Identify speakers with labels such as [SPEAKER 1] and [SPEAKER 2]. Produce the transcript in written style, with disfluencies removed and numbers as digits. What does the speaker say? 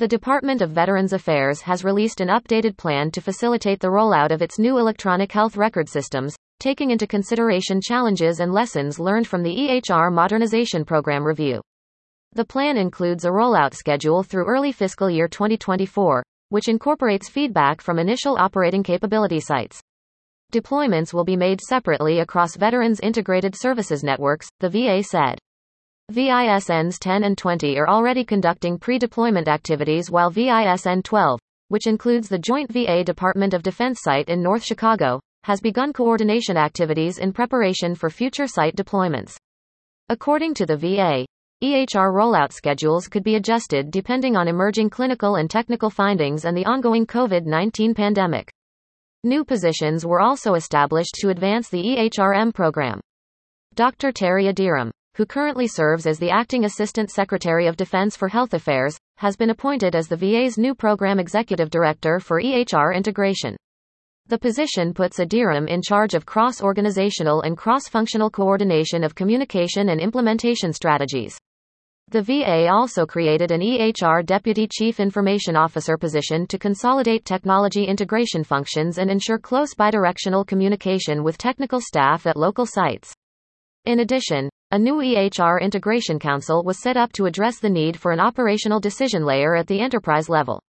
[SPEAKER 1] The Department of Veterans Affairs has released an updated plan to facilitate the rollout of its new electronic health record systems, taking into consideration challenges and lessons learned from the EHR Modernization Program review. The plan includes a rollout schedule through early fiscal year 2024, which incorporates feedback from initial operating capability sites. Deployments will be made separately across Veterans Integrated Services Networks, the VA said. VISNs 10 and 20 are already conducting pre-deployment activities, while VISN 12, which includes the Joint VA Department of Defense site in North Chicago, has begun coordination activities in preparation for future site deployments. According to the VA, EHR rollout schedules could be adjusted depending on emerging clinical and technical findings and the ongoing COVID-19 pandemic. New positions were also established to advance the EHRM program. Dr. Terry Adiram, who currently serves as the Acting Assistant Secretary of Defense for Health Affairs, has been appointed as the VA's new Program Executive Director for EHR integration. The position puts Adiram in charge of cross-organizational and cross-functional coordination of communication and implementation strategies. The VA also created an EHR Deputy Chief Information Officer position to consolidate technology integration functions and ensure close bidirectional communication with technical staff at local sites. In addition, a new EHR Integration Council was set up to address the need for an operational decision layer at the enterprise level.